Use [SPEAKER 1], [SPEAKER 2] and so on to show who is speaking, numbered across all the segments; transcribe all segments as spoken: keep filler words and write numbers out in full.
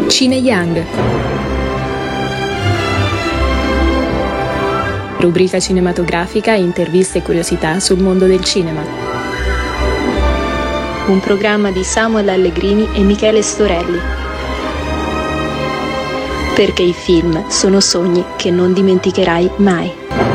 [SPEAKER 1] Cine Young. Rubrica cinematografica, interviste e curiosità sul mondo del cinema. Un programma di Samuel Allegrini e Michele Storelli. Perché i film sono sogni che non dimenticherai mai.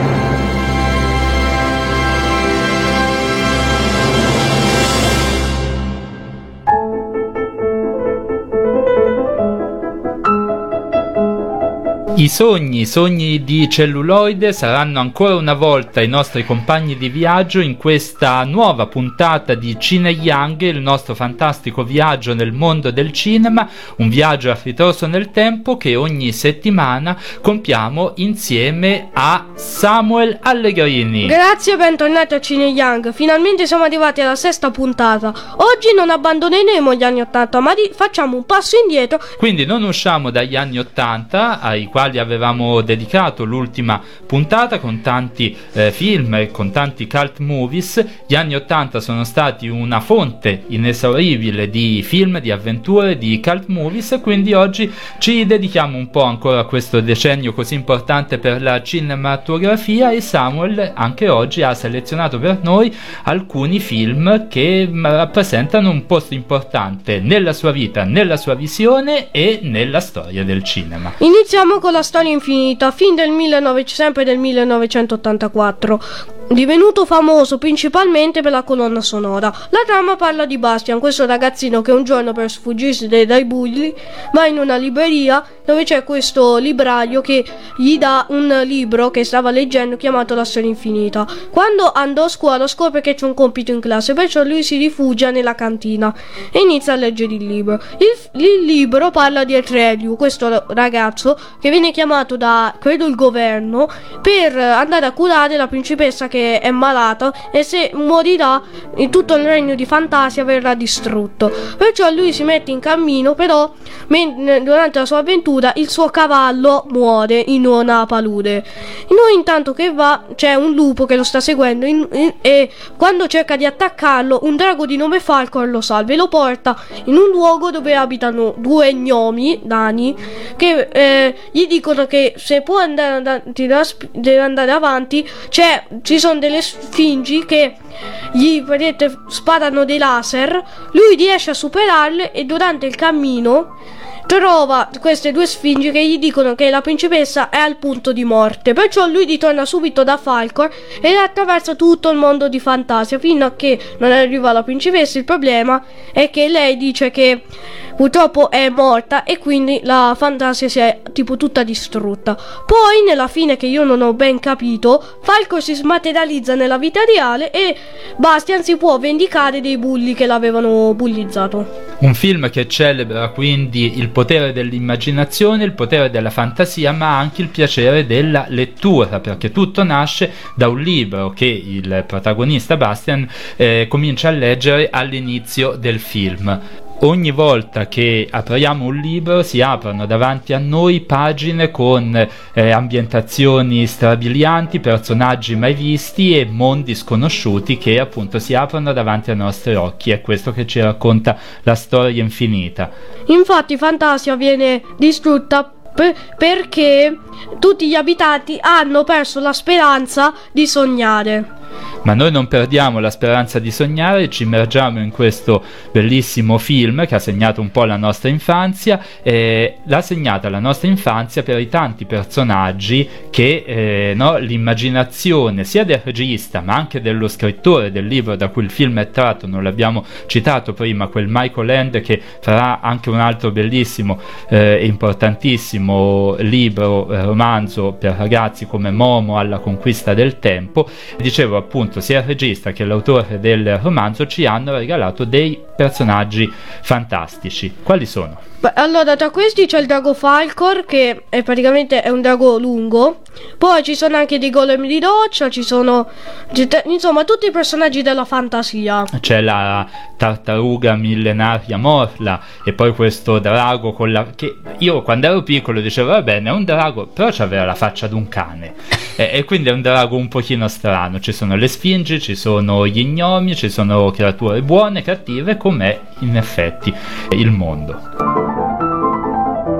[SPEAKER 2] I sogni, i sogni di celluloide saranno ancora una volta i nostri compagni di viaggio in questa nuova puntata di Cine Young, il nostro fantastico viaggio nel mondo del cinema, un viaggio a ritroso nel tempo che ogni settimana compiamo insieme a Samuel Allegrini.
[SPEAKER 3] Grazie e bentornati a Cine Young, finalmente siamo arrivati alla sesta puntata. Oggi non abbandoneremo gli anni ottanta, ma di- facciamo un passo indietro.
[SPEAKER 2] Quindi non usciamo dagli anni ottanta, ai quali avevamo dedicato l'ultima puntata con tanti eh, film e con tanti cult movies. Gli anni ottanta sono stati una fonte inesauribile di film, di avventure, di cult movies, e quindi oggi ci dedichiamo un po' ancora a questo decennio così importante per la cinematografia, e Samuel anche oggi ha selezionato per noi alcuni film che mh, rappresentano un posto importante nella sua vita, nella sua visione e nella storia del cinema.
[SPEAKER 3] Iniziamo con la storia infinita, film del millenovecento, sempre del millenovecentottantaquattro, divenuto famoso principalmente per la colonna sonora. La trama parla di Bastian, questo ragazzino che un giorno, per sfuggirsi dai, dai bulli, va in una libreria dove c'è questo libraio che gli dà un libro che stava leggendo chiamato La storia infinita. Quando andò a scuola scopre che c'è un compito in classe, perciò lui si rifugia nella cantina e inizia a leggere il libro. Il, il libro parla di Atreyu, questo ragazzo che viene chiamato da, credo, il governo per andare a curare la principessa che è malata, e se morirà in tutto il regno di Fantasia verrà distrutto. Perciò lui si mette in cammino, però men- durante la sua avventura il suo cavallo muore in una palude. Noi intanto che va c'è un lupo che lo sta seguendo in- in- e quando cerca di attaccarlo un drago di nome Falcor lo salva e lo porta in un luogo dove abitano due gnomi nani che eh, gli dicono che se può andare, avanti, deve andare avanti, c'è, ci sono delle sfingi che gli vedete sparano dei laser. Lui riesce a superarle e durante il cammino trova queste due sfingi che gli dicono che la principessa è al punto di morte. Perciò lui ritorna subito da Falcor e attraversa tutto il mondo di Fantasia fino a che non arriva la principessa. Il problema è che lei dice che purtroppo è morta e quindi la Fantasia si è tipo tutta distrutta. Poi nella fine, che io non ho ben capito, Falcor si smaterializza nella vita reale e Bastian si può vendicare dei bulli che l'avevano bullizzato.
[SPEAKER 2] Un film che celebra quindi il potere dell'immaginazione, il potere della fantasia, ma anche il piacere della lettura, perché tutto nasce da un libro che il protagonista Bastian eh, comincia a leggere all'inizio del film. Ogni volta che apriamo un libro si aprono davanti a noi pagine con eh, ambientazioni strabilianti, personaggi mai visti e mondi sconosciuti che appunto si aprono davanti ai nostri occhi. È questo che ci racconta la storia infinita.
[SPEAKER 3] Infatti Fantasia viene distrutta per- perché tutti gli abitanti hanno perso la speranza di sognare.
[SPEAKER 2] Ma noi non perdiamo la speranza di sognare, ci immergiamo in questo bellissimo film che ha segnato un po' la nostra infanzia, e l'ha segnata la nostra infanzia per i tanti personaggi che eh, no, l'immaginazione sia del regista ma anche dello scrittore del libro da cui il film è tratto, non l'abbiamo citato prima, quel Michael Ende che farà anche un altro bellissimo e eh, importantissimo libro, eh, romanzo per ragazzi come Momo alla conquista del tempo. Dicevo appunto, sia il regista che l'autore del romanzo ci hanno regalato dei personaggi fantastici. Quali sono?
[SPEAKER 3] Beh, allora, tra questi c'è il drago Falcor, che è praticamente è un drago lungo. Poi ci sono anche dei golem di roccia, ci sono insomma tutti i personaggi della fantasia.
[SPEAKER 2] C'è la tartaruga millenaria Morla e poi questo drago con la... che io quando ero piccolo dicevo va bene, è un drago, però c'aveva la faccia di un cane e, e quindi è un drago un pochino strano. Ci sono le sfingi, ci sono gli gnomi, ci sono creature buone, cattive, com'è in effetti il mondo.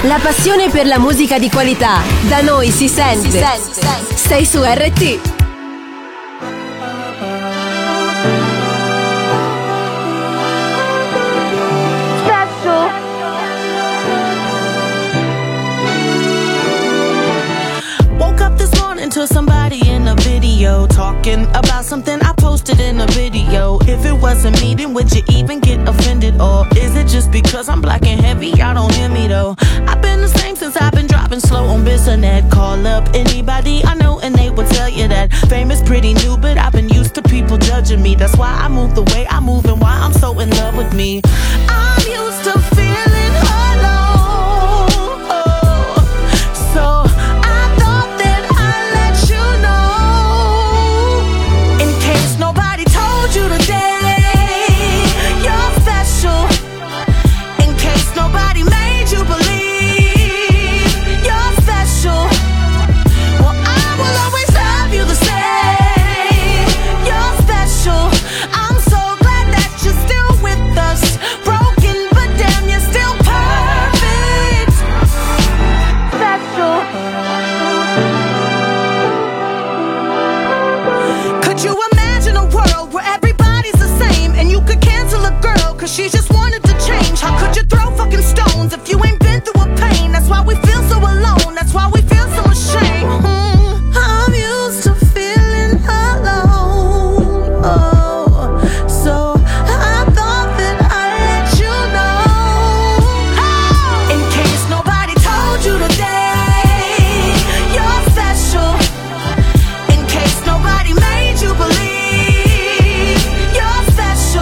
[SPEAKER 4] La passione per la musica di qualità da noi si sente. Si sente. Sei su R T.
[SPEAKER 5] To somebody in a video talking about something I posted in a video. If it wasn't me, then would you even get offended? Or is it just because I'm black and heavy, y'all don't hear me though? I've been the same since I've been driving slow on Bissonnet. Call up anybody I know and they will tell you that fame is pretty new, but I've been used to people judging me. That's why I move the way I move and why I'm so in love with me. I'm used to feeling alone, oh, so she just wanted to change. How could you throw fucking stones if you ain't been through a pain? That's why we feel so alone. That's why we feel so ashamed. Mm, I'm used to feeling alone. Oh, so I thought that I'd let you know. In case nobody told you today, you're special. In case nobody made you believe you're special.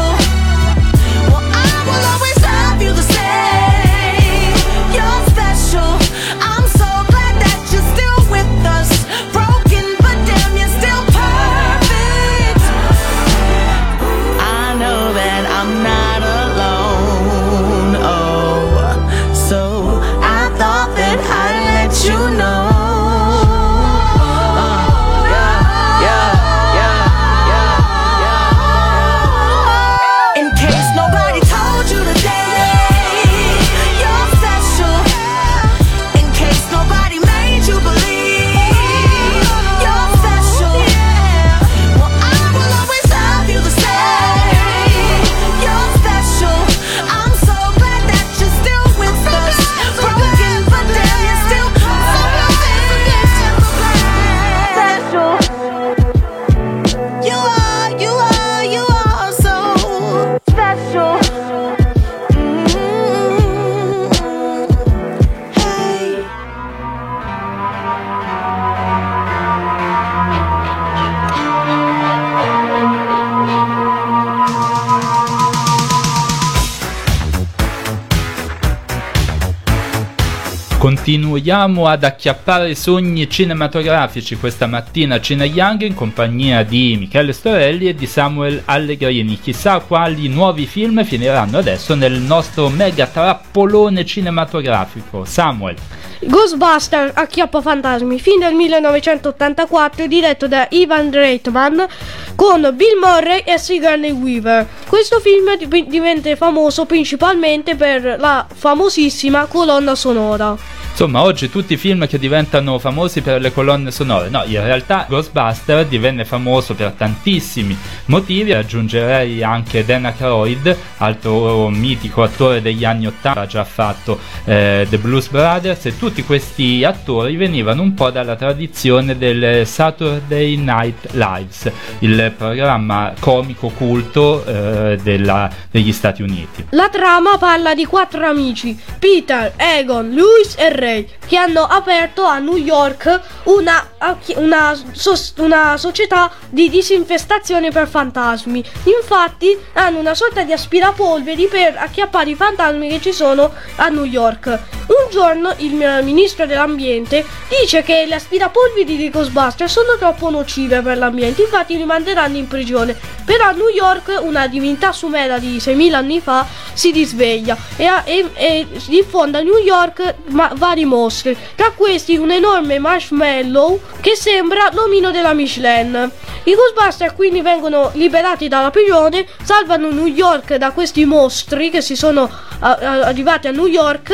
[SPEAKER 2] Continuiamo ad acchiappare sogni cinematografici questa mattina a Cine Young in compagnia di Michele Storelli e di Samuel Allegrini. Chissà quali nuovi film finiranno adesso nel nostro mega trappolone cinematografico. Samuel.
[SPEAKER 3] Ghostbusters Acchiappa Fantasmi, film del millenovecentottantaquattro, diretto da Ivan Reitman con Bill Murray e Sigourney Weaver. Questo film diventa famoso principalmente per la famosissima colonna sonora.
[SPEAKER 2] Insomma, oggi tutti i film che diventano famosi per le colonne sonore. No, in realtà Ghostbusters divenne famoso per tantissimi motivi. Aggiungerei anche Dan Aykroyd, altro mitico attore degli anni ottanta, ha già fatto eh, The Blues Brothers, e tutti questi attori venivano un po' dalla tradizione del Saturday Night Live, il programma comico culto eh, della, degli Stati Uniti.
[SPEAKER 3] La trama parla di quattro amici, Peter, Egon, Louis e Ray, che hanno aperto a New York una, una, una società di disinfestazione per fantasmi. Infatti hanno una sorta di aspirapolveri per acchiappare i fantasmi che ci sono a New York. Un giorno il ministro dell'ambiente dice che le aspirapolveri di Ghostbusters sono troppo nocive per l'ambiente, infatti li manderanno in prigione. Però a New York una divinità sumera di seimila anni fa si risveglia e, e, e diffonde a New York ma, vari mostri, tra questi un enorme marshmallow che sembra l'omino della Michelin. I Ghostbusters quindi vengono liberati dalla prigione, salvano New York da questi mostri che si sono a, a, arrivati a New York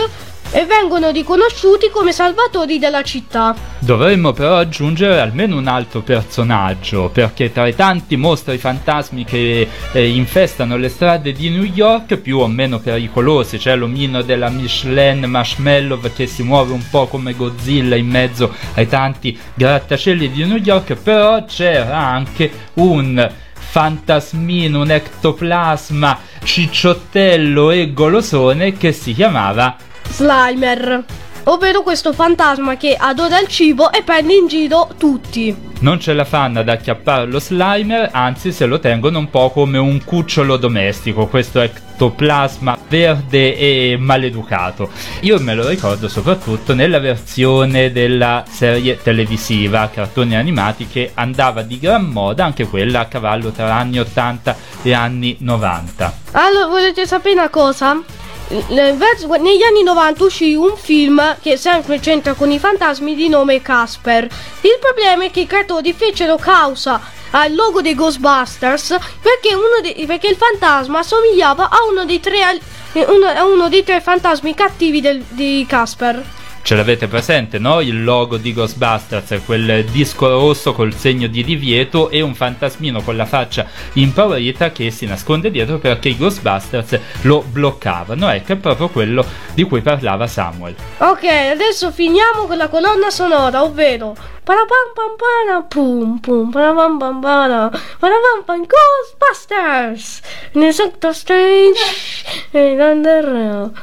[SPEAKER 3] e vengono riconosciuti come salvatori della città.
[SPEAKER 2] Dovremmo però aggiungere almeno un altro personaggio, perché tra i tanti mostri fantasmi che eh, infestano le strade di New York, più o meno pericolosi, c'è l'omino della Michelin Marshmallow che si muove un po' come Godzilla in mezzo ai tanti grattacieli di New York, però c'era anche un fantasmino, un ectoplasma cicciottello e golosone che si chiamava
[SPEAKER 3] Slimer, ovvero questo fantasma che adora il cibo e prende in giro tutti.
[SPEAKER 2] Non ce la fanno ad acchiappare lo Slimer, anzi se lo tengono un po' come un cucciolo domestico, questo ectoplasma verde e maleducato. Io me lo ricordo soprattutto nella versione della serie televisiva, cartoni animati, che andava di gran moda, anche quella a cavallo tra anni ottanta e anni novanta.
[SPEAKER 3] Allora, volete sapere una cosa? Negli anni novanta uscì un film che sempre c'entra con i fantasmi di nome Casper. Il problema è che i creatori fecero causa al logo dei Ghostbusters perché, uno dei, perché il fantasma assomigliava a uno dei tre, uno, a uno dei tre fantasmi cattivi del, di Casper.
[SPEAKER 2] Ce l'avete presente, no? Il logo di Ghostbusters, quel disco rosso col segno di divieto e un fantasmino con la faccia impaurita che si nasconde dietro perché i Ghostbusters lo bloccavano. Ecco, è proprio quello di cui parlava Samuel.
[SPEAKER 3] Ok, adesso finiamo con la colonna sonora, ovvero parapam pam para pum pum parapam pam para parapam pam Ghostbusters in Doctor Strange e Under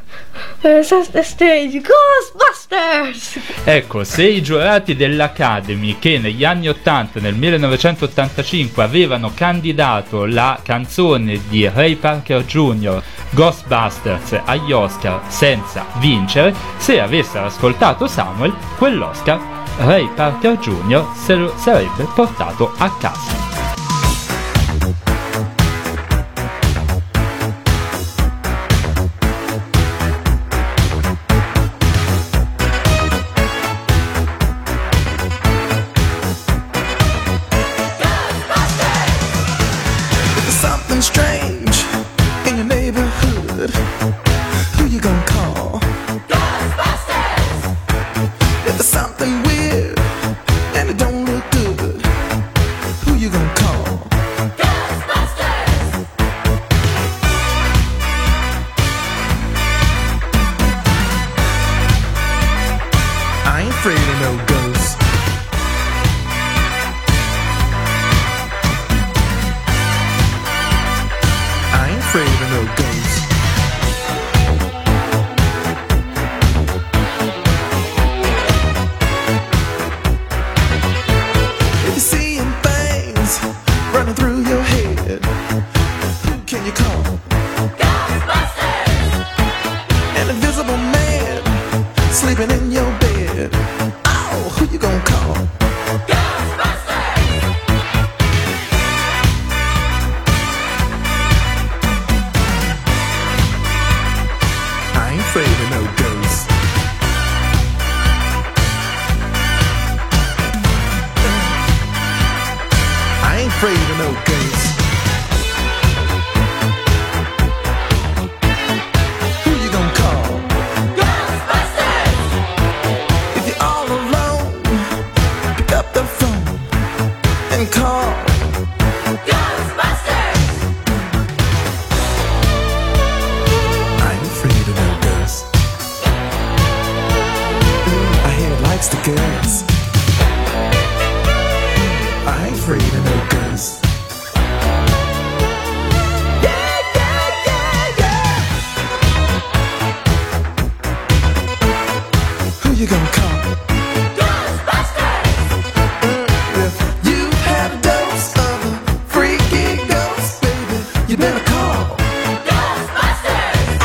[SPEAKER 3] Stage Ghostbusters.
[SPEAKER 2] Ecco, se i giurati dell'Academy, che negli anni ottanta, nel millenovecentottantacinque, avevano candidato la canzone di Ray Parker Junior Ghostbusters agli Oscar senza vincere, se avessero ascoltato Samuel, quell'Oscar Ray Parker Junior se lo sarebbe portato a casa.
[SPEAKER 6] Strange in your neighborhood, who you gonna call? Ghostbusters! If there's something weird and it don't look good, who you gonna call? Ghostbusters! I ain't afraid of no ghosts. Afraid of no ghosts. If you're seeing things running through your head, who can you call? Ghostbusters! An invisible man sleeping in your bed. Oh, who you gonna call? Afraid of no ghosts. I ain't afraid of no ghosts. Who you gonna call? Ghostbusters! If you're all alone, pick up the phone and call Ghostbusters! I ain't afraid of no ghosts. I hear it likes the girls. I ain't afraid of no ghosts. Yeah, yeah, yeah, yeah. Who you gonna call? Ghostbusters! If you had a dose of a freaky ghost, baby, you better call Ghostbusters!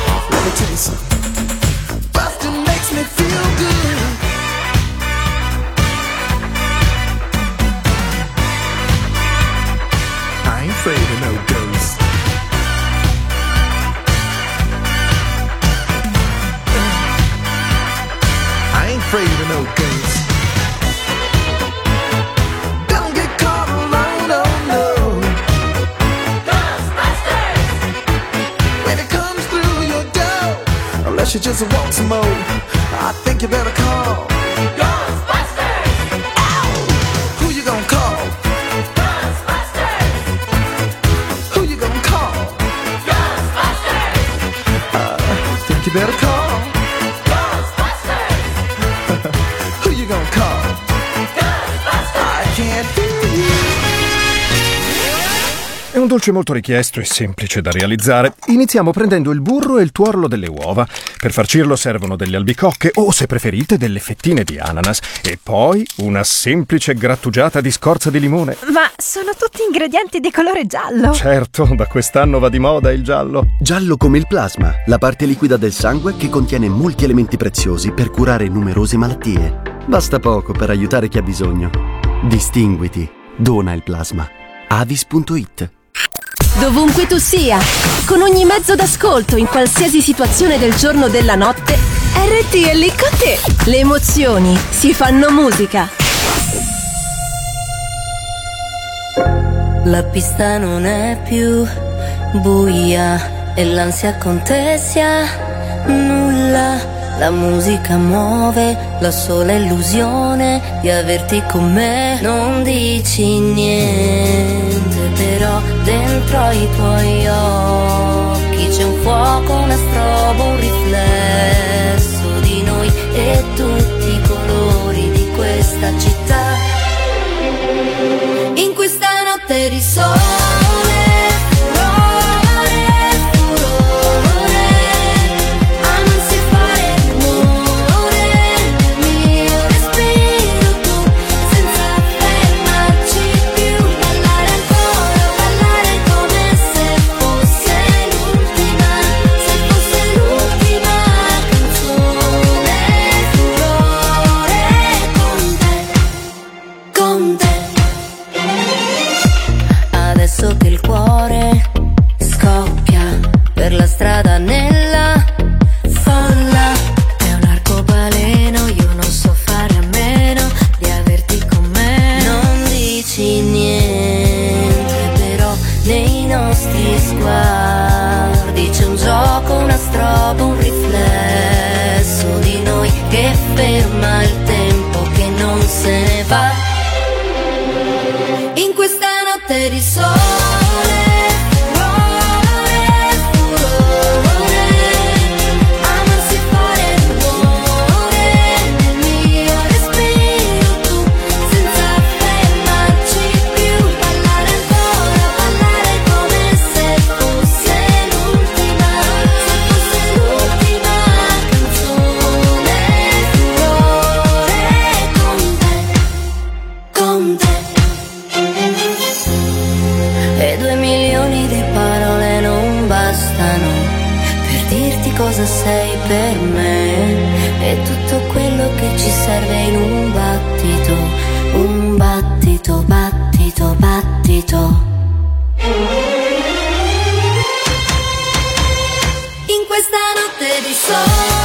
[SPEAKER 6] Let me tell you something. Bustin' makes me feel good. afraid of no ghosts. Don't get caught alone, no, no. Ghostbusters! When it comes through your door, unless you just want some more, I think you better call Ghostbusters! Ow! Who you gonna call? Ghostbusters! Who you gonna call? Ghostbusters! I think you better call Ghostbusters! Who you gonna call? Ghostbusters! I can't hear you.
[SPEAKER 7] È un dolce molto richiesto e semplice da realizzare. Iniziamo prendendo il burro e il tuorlo delle uova. Per farcirlo servono delle albicocche o, se preferite, delle fettine di ananas. E poi una semplice grattugiata di scorza di limone.
[SPEAKER 8] Ma sono tutti ingredienti di colore giallo.
[SPEAKER 7] Certo, da quest'anno va di moda il giallo.
[SPEAKER 9] Giallo come il plasma, la parte liquida del sangue che contiene molti elementi preziosi per curare numerose malattie. Basta poco per aiutare chi ha bisogno. Distinguiti. Dona il plasma. Avis punto it.
[SPEAKER 4] Dovunque tu sia, con ogni mezzo d'ascolto, in qualsiasi situazione del giorno o della notte, R T è lì con te. Le emozioni si fanno musica.
[SPEAKER 10] La pista non è più buia e l'ansia contessa nulla. La musica muove la sola illusione di averti con me. Non dici niente, però dentro i tuoi occhi c'è un fuoco, una strobo, un riflesso di noi e tutti i colori di questa città. In questa notte di sole, che il cuore scoppia per la strada nella folla. È un arcobaleno, io non so fare a meno di averti con me. Non dici niente, però nei nostri sguardi c'è un gioco, una strobo, un riflesso di noi che ferma il tempo che non se ne va. In questa notte di sole, cosa sei per me, è tutto quello che ci serve in un battito, un battito, battito, battito. In questa notte di sole,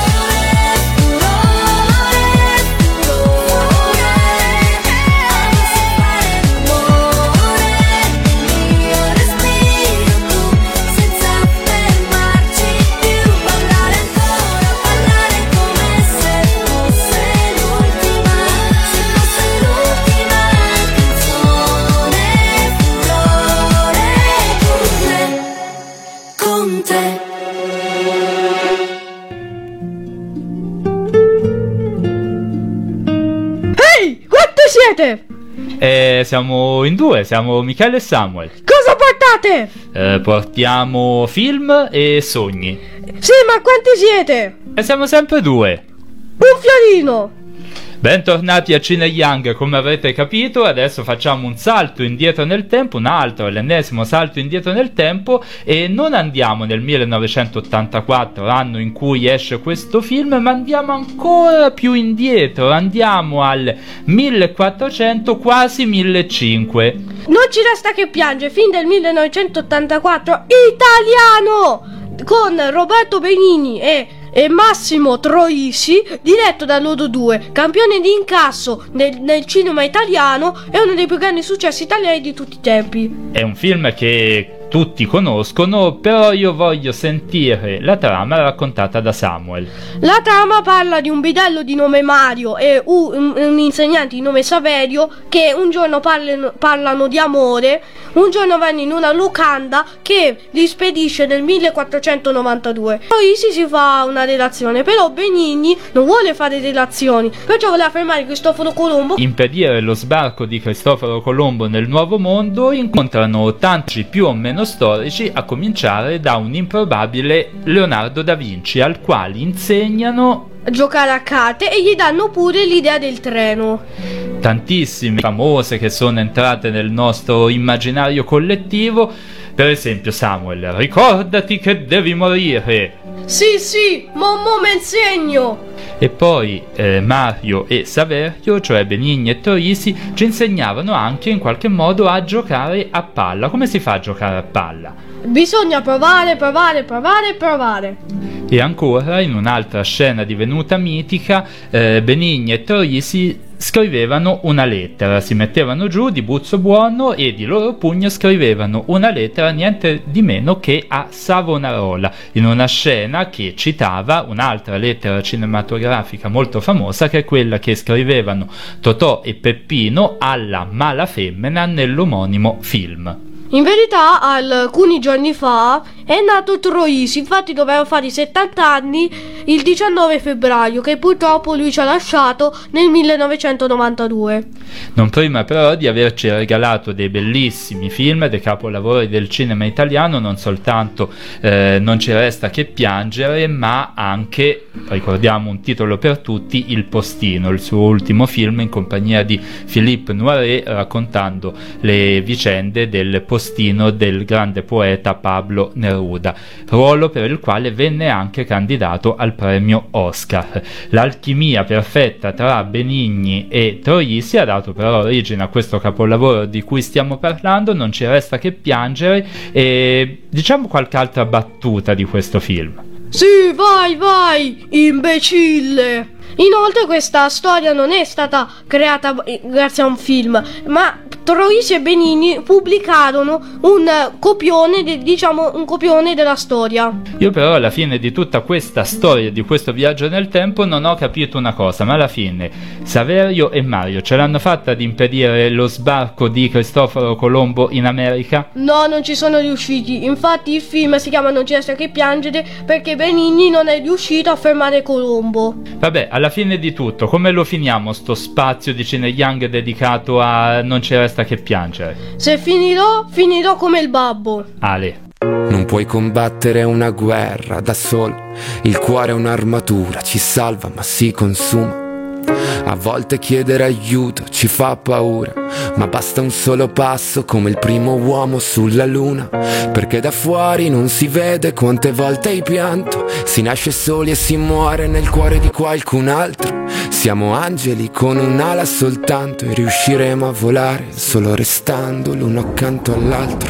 [SPEAKER 3] siete?
[SPEAKER 2] Eh, siamo in due, siamo Michele e Samuel.
[SPEAKER 3] Cosa portate?
[SPEAKER 2] Eh, portiamo film e sogni.
[SPEAKER 3] Sì, ma quanti siete?
[SPEAKER 2] E siamo sempre due.
[SPEAKER 3] Un fiorino.
[SPEAKER 2] Bentornati a Cine Young, come avrete capito adesso facciamo un salto indietro nel tempo, un altro, l'ennesimo salto indietro nel tempo, e non andiamo nel millenovecentottantaquattro, anno in cui esce questo film, ma andiamo ancora più indietro, andiamo al millequattrocento, quasi millecinquecento.
[SPEAKER 3] Non ci resta che piangere, film del millenovecentottantaquattro italiano, con Roberto Benigni e e Massimo Troisi, diretto da loro due, campione di incasso nel, nel cinema italiano e uno dei più grandi successi italiani di tutti i tempi.
[SPEAKER 2] È un film che tutti conoscono, però io voglio sentire la trama raccontata da Samuel.
[SPEAKER 3] La trama parla di un bidello di nome Mario e un, un insegnante di nome Saverio che un giorno parlano, parlano di amore, un giorno vanno in una locanda che li spedisce nel millequattrocentonovantadue. Poi si, si fa una relazione, però Benigni non vuole fare relazioni, perciò voleva fermare Cristoforo Colombo.
[SPEAKER 2] Impedire lo sbarco di Cristoforo Colombo nel Nuovo Mondo, incontrano tanti più o meno storici, a cominciare da un improbabile Leonardo da Vinci, al quale insegnano
[SPEAKER 3] a giocare a carte e gli danno pure l'idea del treno.
[SPEAKER 2] Tantissime famose che sono entrate nel nostro immaginario collettivo, per esempio Samuel, ricordati che devi morire.
[SPEAKER 3] Sì sì, mommo me insegno.
[SPEAKER 2] E poi eh, Mario e Saverio, cioè Benigni e Troisi, ci insegnavano anche in qualche modo a giocare a palla. Come si fa a giocare a palla?
[SPEAKER 3] Bisogna provare, provare, provare, provare.
[SPEAKER 2] E ancora, in un'altra scena divenuta mitica, eh, Benigni e Troisi scrivevano una lettera, si mettevano giù di buzzo buono e di loro pugno scrivevano una lettera niente di meno che a Savonarola, in una scena che citava un'altra lettera cinematografica molto famosa, che è quella che scrivevano Totò e Peppino alla mala femmina nell'omonimo film.
[SPEAKER 3] In verità alcuni giorni fa è nato Troisi, infatti doveva fare i settanta anni il diciannove febbraio, che purtroppo lui ci ha lasciato nel millenovecentonovantadue.
[SPEAKER 2] Non prima però di averci regalato dei bellissimi film, dei capolavori del cinema italiano, non soltanto eh, Non ci resta che piangere, ma anche, ricordiamo un titolo per tutti, Il postino, il suo ultimo film in compagnia di Philippe Noiret, raccontando le vicende del postino del grande poeta Pablo Neruda, ruolo per il quale venne anche candidato al premio Oscar. L'alchimia perfetta tra Benigni e Troisi ha dato però origine a questo capolavoro di cui stiamo parlando, Non ci resta che piangere, e diciamo qualche altra battuta di questo film.
[SPEAKER 3] Sì, vai, vai, imbecille! Inoltre questa storia non è stata creata grazie a un film, ma Troisi e Benigni pubblicarono un copione, de, diciamo un copione della storia.
[SPEAKER 2] Io però alla fine di tutta questa storia, di questo viaggio nel tempo, non ho capito una cosa, ma alla fine Saverio e Mario ce l'hanno fatta ad impedire lo sbarco di Cristoforo Colombo in America?
[SPEAKER 3] No, non ci sono riusciti, infatti il film si chiama Non ci resta che piangere perché Benigni non è riuscito a fermare Colombo.
[SPEAKER 2] Vabbè, alla fine di tutto, come lo finiamo sto spazio di Cine Young dedicato a Non ci resta che piangere?
[SPEAKER 3] Se finirò, finirò come il babbo.
[SPEAKER 2] Ale.
[SPEAKER 11] Non puoi combattere una guerra da solo, il cuore è un'armatura, ci salva ma si consuma. A volte chiedere aiuto ci fa paura, ma basta un solo passo come il primo uomo sulla luna, perché da fuori non si vede quante volte hai pianto, si nasce soli e si muore nel cuore di qualcun altro. Siamo angeli con un'ala soltanto e riusciremo a volare solo restando l'uno accanto all'altro.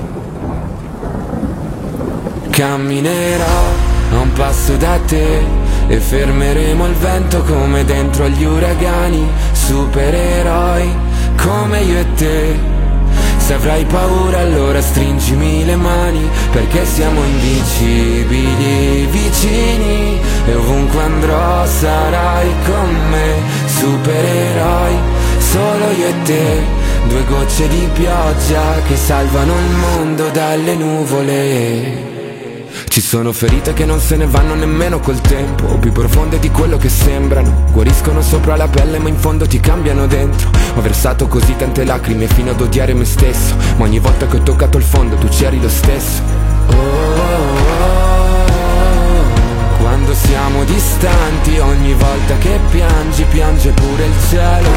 [SPEAKER 11] Camminerò a un passo da te e fermeremo il vento come dentro agli uragani, supereroi come io e te. Se avrai paura allora stringimi le mani, perché siamo invincibili, vicini, e ovunque andrò sarai con me. Supereroi, solo io e te, due gocce di pioggia che salvano il mondo dalle nuvole. Ci sono ferite che non se ne vanno nemmeno col tempo, più profonde di quello che sembrano, guariscono sopra la pelle ma in fondo ti cambiano dentro. Ho versato così tante lacrime fino ad odiare me stesso, ma ogni volta che ho toccato il fondo tu c'eri lo stesso. Oh, oh, oh. Quando siamo distanti, ogni volta che piangi, piange pure il cielo.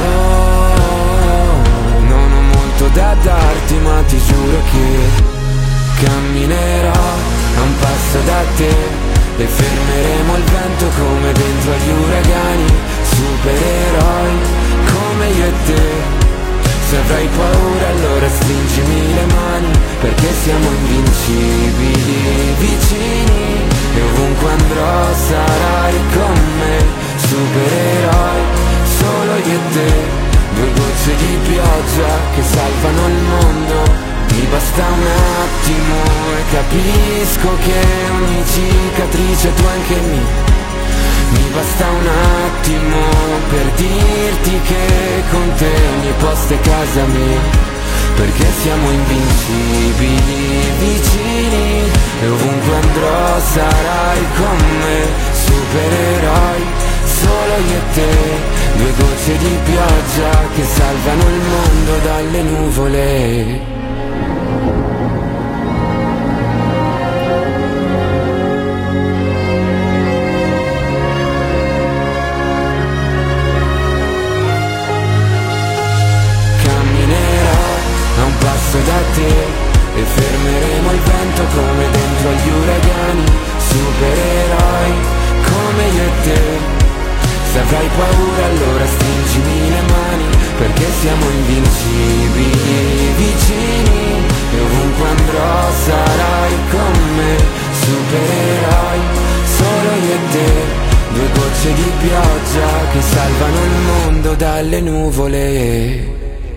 [SPEAKER 11] Oh, non ho molto da darti ma ti giuro che camminerò a un passo da te e fermeremo il vento come dentro agli uragani. Supereroi come io e te. Se avrai paura allora stringimi le mani, perché siamo invincibili, vicini, e ovunque andrò sarai capisco che ogni cicatrice tu anche mi Mi basta un attimo per dirti che con te ogni posto è casa mia, perché siamo invincibili, vicini, e ovunque andrò sarai con me, supereroi, solo io e te, due gocce di pioggia che salvano il mondo dalle nuvole. Da te e fermeremo il vento come dentro agli uragani, supereroi come io e te. Se avrai paura allora stringimi le mani, perché siamo invincibili, vicini, e ovunque andrò sarai con me, supereroi, solo io e te, due gocce di pioggia che salvano il mondo dalle nuvole.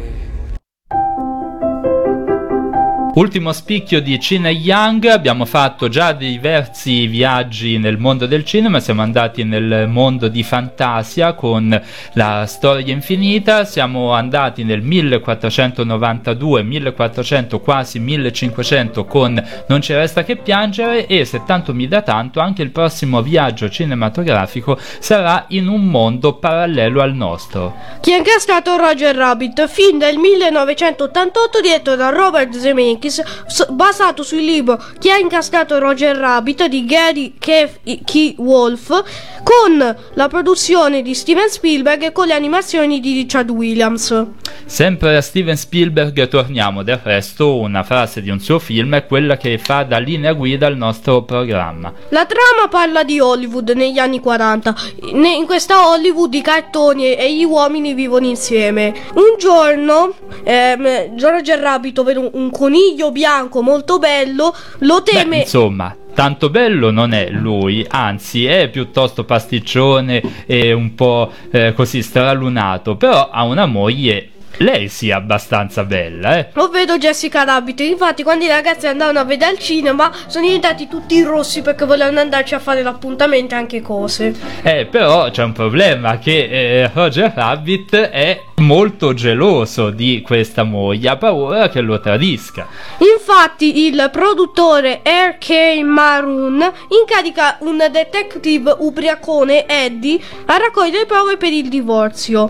[SPEAKER 2] Ultimo spicchio di Cine Young, abbiamo fatto già diversi viaggi nel mondo del cinema, siamo andati nel mondo di Fantasia con La storia infinita, siamo andati nel millequattrocentonovantadue, millequattrocento, quasi millecinquecento con Non ci resta che piangere, e se tanto mi dà tanto anche il prossimo viaggio cinematografico sarà in un mondo parallelo al nostro.
[SPEAKER 3] Chi ha incastrato Roger Rabbit, film del millenovecentottantotto diretto da Robert Zemeckis, basato sul libro Chi ha incastrato Roger Rabbit di Gary K. Wolf, con la produzione di Steven Spielberg e con le animazioni di Richard Williams.
[SPEAKER 2] Sempre a Steven Spielberg torniamo, del resto una frase di un suo film è quella che fa da linea guida al nostro programma.
[SPEAKER 3] La trama parla di Hollywood negli anni quaranta. In questa Hollywood i cartoni e gli uomini vivono insieme. Un giorno ehm, Roger Rabbit vede un coniglio bianco molto bello, lo teme.
[SPEAKER 2] Beh, insomma, tanto bello non è lui, anzi è piuttosto pasticcione e un po' eh, così stralunato, però ha una moglie, lei sia abbastanza bella, eh.
[SPEAKER 3] Lo vedo Jessica Rabbit, infatti quando i ragazzi andavano a vedere al cinema sono diventati tutti rossi perché volevano andarci a fare l'appuntamento e anche cose.
[SPEAKER 2] Eh, però c'è un problema, che eh, Roger Rabbit è molto geloso di questa moglie, ha paura che lo tradisca.
[SPEAKER 3] Infatti il produttore R K. Maroon incarica un detective ubriacone, Eddie, a raccogliere prove per il divorzio.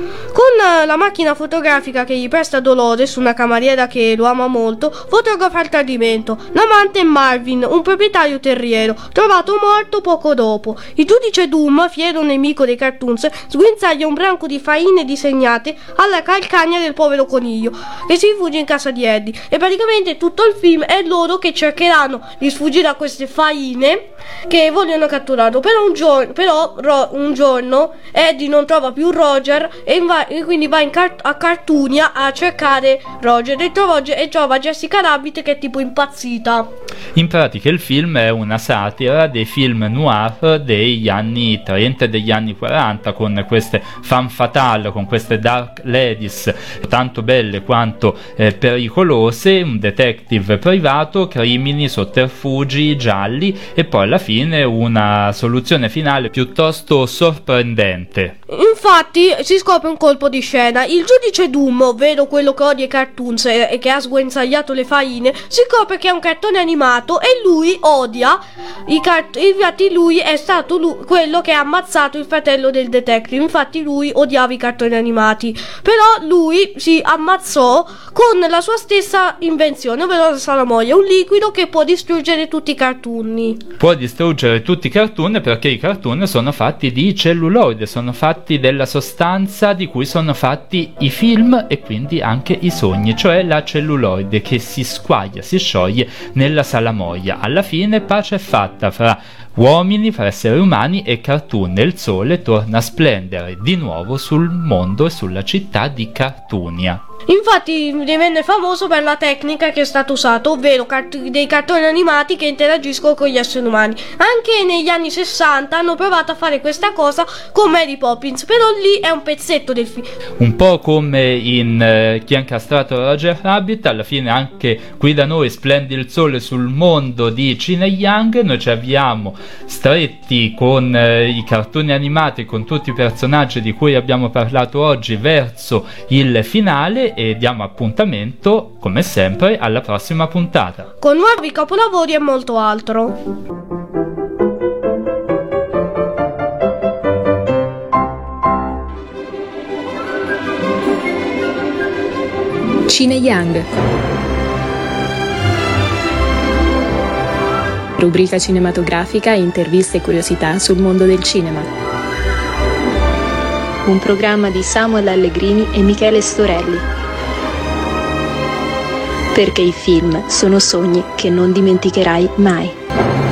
[SPEAKER 3] Con la macchina fotografica che gli presta Dolores, una cameriera che lo ama molto, fotografa il tradimento. L'amante è Marvin, un proprietario terriero, trovato morto poco dopo. Il giudice Doom, fiero nemico dei cartoons, sguinzaglia un branco di faine disegnate alla calcagna del povero coniglio, che si rifugia in casa di Eddie, e praticamente tutto il film è loro che cercheranno di sfuggire a queste faine che vogliono catturarlo. Però un giorno, però, ro, un giorno Eddie non trova più Roger e, inva- e quindi va in car- a Cartunia a cercare Roger e trova, e trova Jessica Rabbit che è tipo impazzita.
[SPEAKER 2] In pratica il film è una satira dei film noir degli anni trenta e degli anni quaranta, con queste femme fatale, con queste dark ladies tanto belle quanto eh, pericolose, un detective privato, crimini, sotterfugi, gialli e poi alla fine una soluzione finale piuttosto sorprendente.
[SPEAKER 3] Infatti si scopre un colpo di scena: il giudice Doom, ovvero quello che odia i cartoons e, e che ha sguinzagliato le faine, si scopre che è un cartone animato e lui odia i cart- infatti lui è stato lui, quello che ha ammazzato il fratello del detective. Infatti lui odiava i cartoni animati, però lui si ammazzò con la sua stessa invenzione, ovvero la salamoia, un liquido che può distruggere tutti i cartoni.
[SPEAKER 2] Può distruggere tutti i cartoon perché i cartoon sono fatti di celluloide, sono fatti della sostanza di cui sono fatti i film e quindi anche i sogni, cioè la celluloide che si squaglia, si scioglie nella salamoia. Alla fine pace è fatta fra uomini, fra esseri umani e cartoon, e il sole torna a splendere di nuovo sul mondo e sulla città di Cartunia.
[SPEAKER 3] Infatti divenne famoso per la tecnica che è stata usata, ovvero cart- dei cartoni animati che interagiscono con gli esseri umani. Anche negli anni sessanta hanno provato a fare questa cosa con Mary Poppins, però lì è un pezzetto del film.
[SPEAKER 2] Un po' come in eh, Chi ha incastrato Roger Rabbit, alla fine anche qui da noi splende il sole sul mondo di Cine Young. Noi ci avviamo stretti con eh, i cartoni animati, con tutti i personaggi di cui abbiamo parlato oggi, verso il finale, e diamo appuntamento come sempre alla prossima puntata
[SPEAKER 3] con nuovi capolavori e molto altro.
[SPEAKER 1] Cine Young, rubrica cinematografica, interviste e curiosità sul mondo del cinema. Un programma di Samuel Allegrini e Michele Storelli. Perché i film sono sogni che non dimenticherai mai.